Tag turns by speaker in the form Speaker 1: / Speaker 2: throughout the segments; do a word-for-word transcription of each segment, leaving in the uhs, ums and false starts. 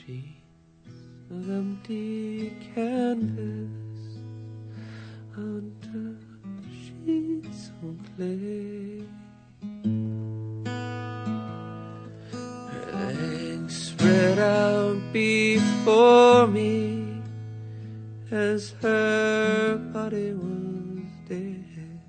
Speaker 1: piece of empty canvas under sheets of clay. Her legs spread out before me as her body was dead.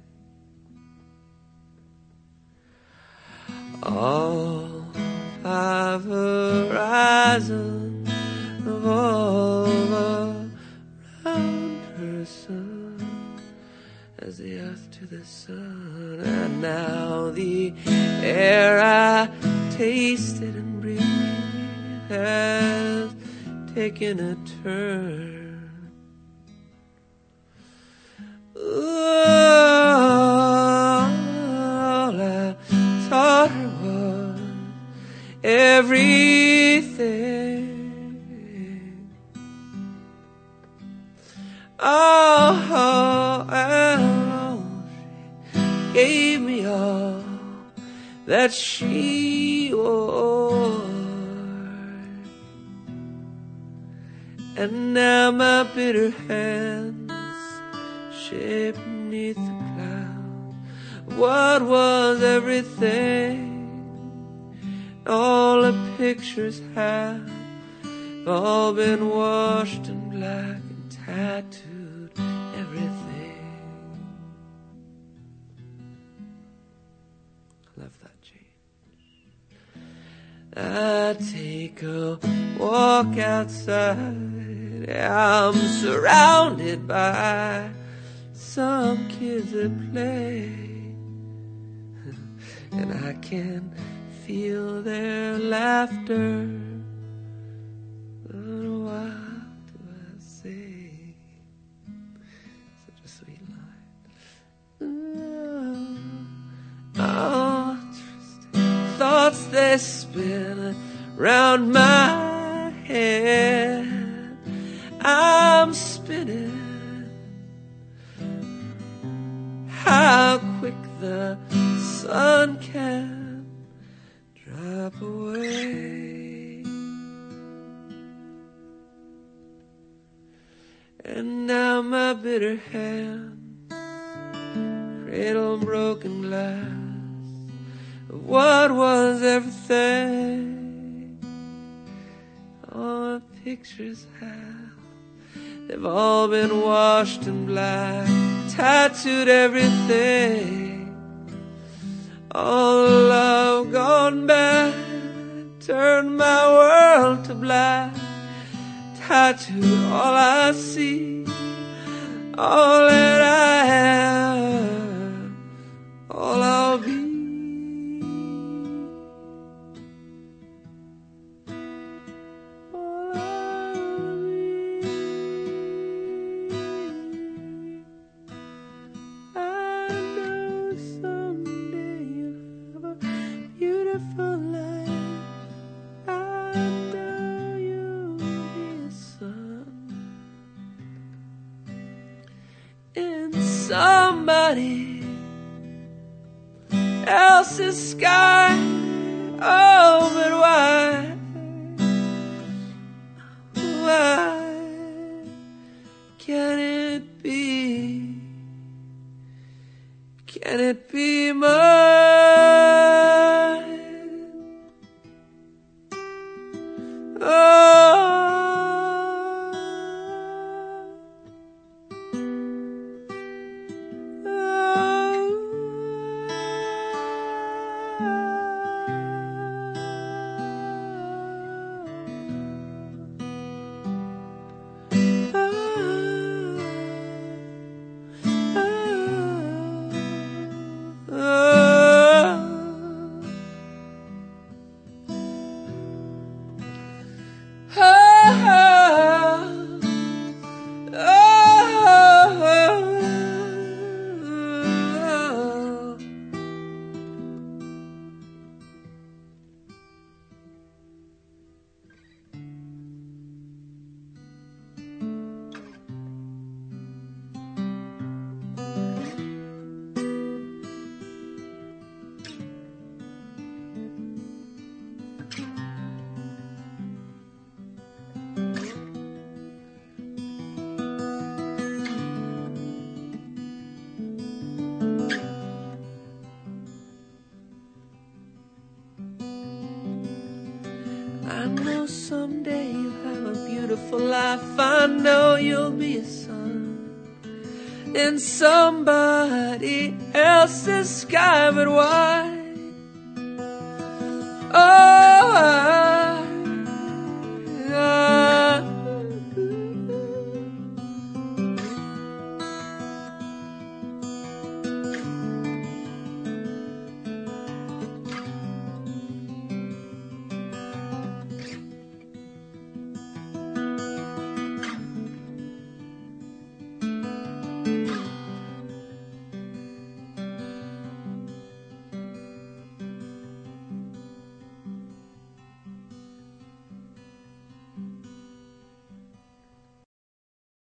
Speaker 1: All five horizons revolve around her son, as the earth to the sun. And now the air I tasted and breathed has taken a turn. All I taught her was everything. Oh, and oh, she gave me all that she wore. And now my bitter hands shape beneath the clouds what was everything. All the pictures have all been washed in black and tattooed everything. I love that change. I take a walk outside. I'm surrounded by some kids that play, and I can feel their laughter. But what do I say? Such a sweet line. Oh, oh, interesting thoughts they spin around my head. I'm spinning. How quick the sun can drop away. And now my bitter hands cradle broken glass of what was everything. All the pictures have, they've all been washed in black, tattooed everything. All the love gone bad turned my world to black, tattooed all I see, all that I have, all I'll be. Somebody else's sky. Oh, but why? Why can it be? Can it be mine? Oh. I know someday you'll have a beautiful life. I know you'll be a son in somebody else's sky. But why